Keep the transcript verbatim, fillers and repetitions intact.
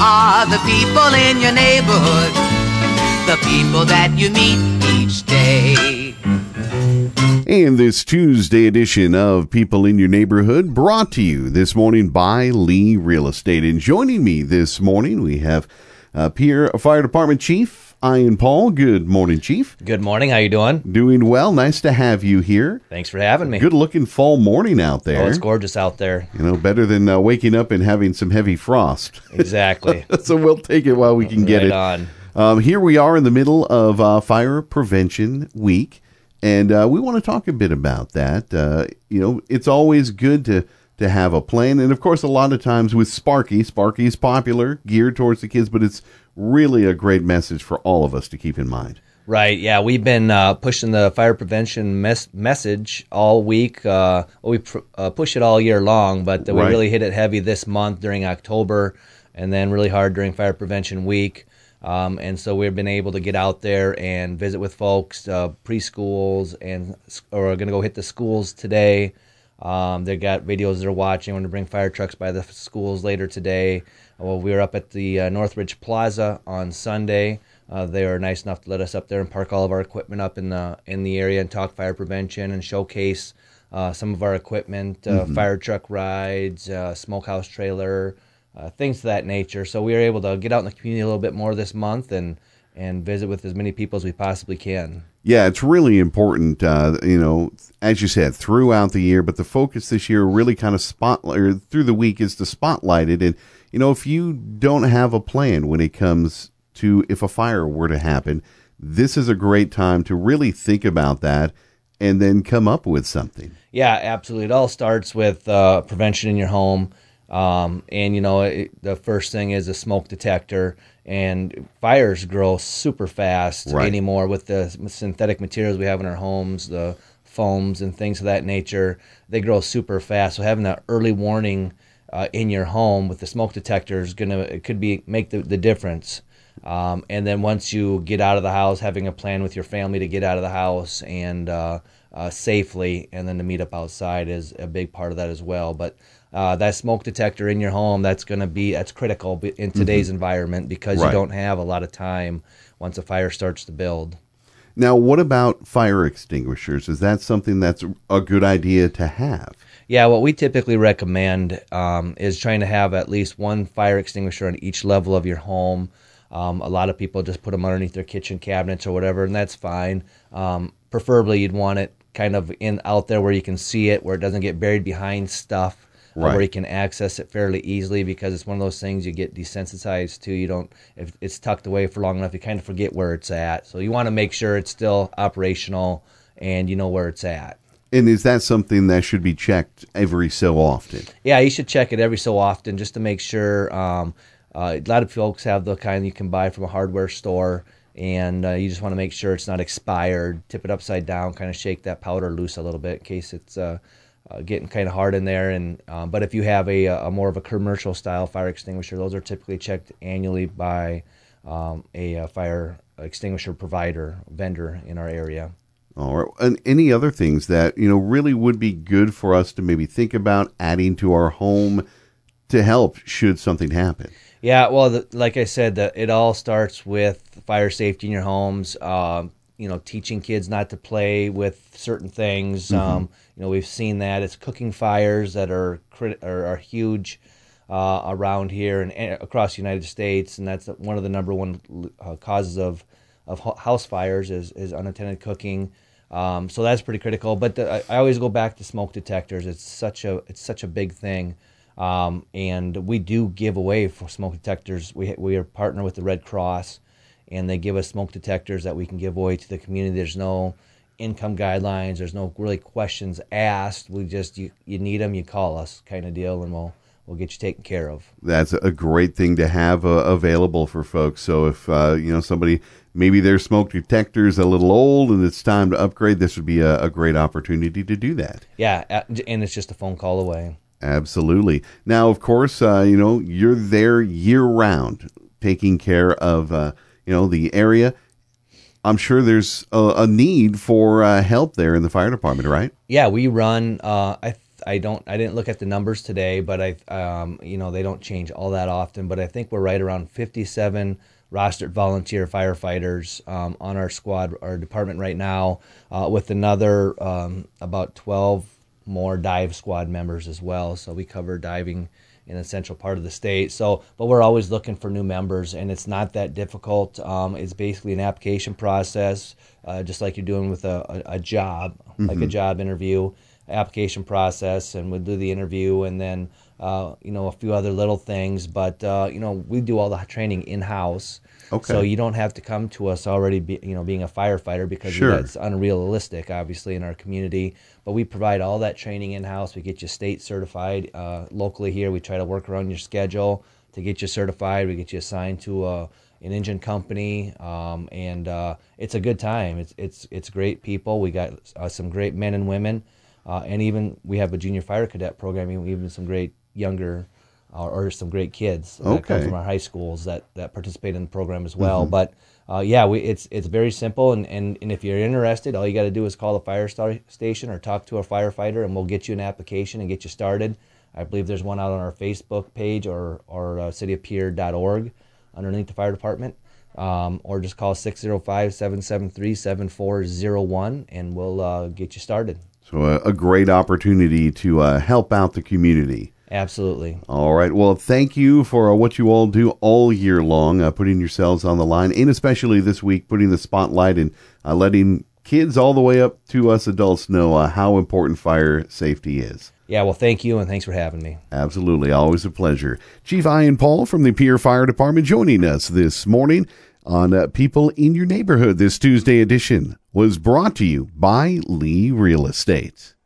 are the people in your neighborhood, the people that you meet each day. And this Tuesday edition of People in Your Neighborhood brought to you this morning by Lee Real Estate. And joining me this morning, we have uh, Pierre Fire Department Chief Ian Paul. Good morning, Chief. Good morning. How you doing? Doing well. Nice to have you here. Thanks for having me. Good looking fall morning out there. Oh, it's gorgeous out there. You know, better than uh, waking up and having some heavy frost. Exactly. So we'll take it while we can get right it. on. Um, here we are in the middle of uh, Fire Prevention Week. And uh, we want to talk a bit about that. Uh, you know, it's always good to, to have a plan. And, of course, a lot of times with Sparky, Sparky is popular, geared towards the kids, but it's really a great message for all of us to keep in mind. Right, yeah. We've been uh, pushing the fire prevention mes- message all week. Uh, well, we pr- uh, push it all year long, but uh, we Right. really hit it heavy this month during October and then really hard during Fire Prevention Week. Um, and so we've been able to get out there and visit with folks, uh, preschools, and or are going to go hit the schools today. Um, they got videos they're watching. We're going to bring fire trucks by the schools later today. Well, we were up at the uh, Northridge Plaza on Sunday. Uh, they were nice enough to let us up there and park all of our equipment up in the in the area and talk fire prevention and showcase uh, some of our equipment, uh, mm-hmm. fire truck rides, uh, smokehouse trailer. Uh, things of that nature. So we were able to get out in the community a little bit more this month and, and visit with as many people as we possibly can. Yeah, it's really important, uh, you know, as you said, throughout the year. But the focus this year really kind of spotlight, or through the week is to spotlight it. And, you know, if you don't have a plan when it comes to if a fire were to happen, this is a great time to really think about that and then come up with something. Yeah, absolutely. It all starts with uh, prevention in your home. Um, and, you know, it, the first thing is a smoke detector, and fires grow super fast right. anymore with the synthetic materials we have in our homes, the foams and things of that nature. They grow super fast. So having that early warning uh, in your home with the smoke detector is going to, it could be, make the, the difference. Um, and then once you get out of the house, having a plan with your family to get out of the house and uh, uh, safely, and then to meet up outside is a big part of that as well. But Uh, that smoke detector in your home, that's going to be, that's critical in today's mm-hmm. environment because right. you don't have a lot of time once a fire starts to build. Now, what about fire extinguishers? Is that something that's a good idea to have? Yeah, what we typically recommend um, is trying to have at least one fire extinguisher on each level of your home. Um, a lot of people just put them underneath their kitchen cabinets or whatever, and that's fine. Um, preferably, you'd want it kind of in out there where you can see it, where it doesn't get buried behind stuff. Right. Where you can access it fairly easily, because it's one of those things you get desensitized to. You don't, if it's tucked away for long enough, you kind of forget where it's at. So you want to make sure it's still operational and you know where it's at. And is that something that should be checked every so often? Yeah, you should check it every so often just to make sure. Um, uh, a lot of folks have the kind you can buy from a hardware store, and uh, you just want to make sure it's not expired. Tip it upside down, kind of shake that powder loose a little bit in case it's uh, Uh, getting kind of hard in there, and um, but if you have a, a more of a commercial style fire extinguisher, those are typically checked annually by um, a, a fire extinguisher provider vendor in our area. All right. And any other things that you know really would be good for us to maybe think about adding to our home to help should something happen? Yeah, well, the, like I said, the, it all starts with fire safety in your homes. Uh, you know, teaching kids not to play with certain things. Mm-hmm. Um, you know, we've seen that. It's cooking fires that are crit- are, are huge uh, around here and, and across the United States, and that's one of the number one uh, causes of of house fires is, is unattended cooking. Um, so that's pretty critical. But the, I, I always go back to smoke detectors. It's such a it's such a big thing, um, and we do give away for smoke detectors. We we are partner with the Red Cross, and they give us smoke detectors that we can give away to the community. There's no income guidelines. There's no really questions asked. We just, you, you need them, you call us kind of deal, and we'll we'll get you taken care of. That's a great thing to have uh, available for folks. So if, uh, you know, somebody, maybe their smoke detector's a little old and it's time to upgrade, this would be a, a great opportunity to do that. Yeah, and it's just a phone call away. Absolutely. Now, of course, uh, you know, you're there year-round taking care of, uh, you know, the area. I'm sure there's a, a need for uh, help there in the fire department, right? Yeah, we run, uh, I th- I don't I didn't look at the numbers today, but I um, you know, they don't change all that often. But I think we're right around fifty-seven rostered volunteer firefighters um, on our squad, our department right now, uh, with another um, about twelve more dive squad members as well. So we cover diving in a central part of the state. So, but we're always looking for new members, and it's not that difficult. Um, it's basically an application process, uh, just like you're doing with a, a, a job, mm-hmm. like a job interview, application process, and we'll do the interview, and then uh, you know, a few other little things. But uh, you know, we do all the training in house. Okay. So you don't have to come to us already, be, you know, being a firefighter, because sure. that's unrealistic, obviously, in our community. But we provide all that training in-house. We get you state certified uh, locally here. We try to work around your schedule to get you certified. We get you assigned to a, an engine company, um, and uh, it's a good time. It's it's it's great people. We got uh, some great men and women, uh, and even we have a junior fire cadet program. Even some great younger. Or, or some great kids that okay. come from our high schools that, that participate in the program as well. Mm-hmm. But uh, yeah, we, it's it's very simple, and, and, and if you're interested, all you got to do is call the fire star station or talk to a firefighter, and we'll get you an application and get you started. I believe there's one out on our Facebook page or or uh, city of pierre dot org underneath the fire department, um, or just call six oh five, seven seven three, seven four oh one, and we'll uh, get you started. So a, a great opportunity to uh, help out the community. Absolutely. All right. Well, thank you for uh, what you all do all year long, uh, putting yourselves on the line, and especially this week, putting the spotlight and uh, letting kids all the way up to us adults know uh, how important fire safety is. Yeah, well, thank you, and thanks for having me. Absolutely. Always a pleasure. Chief Ian Paul from the Pierre Fire Department joining us this morning on uh, People in Your Neighborhood. This Tuesday edition was brought to you by Lee Real Estate.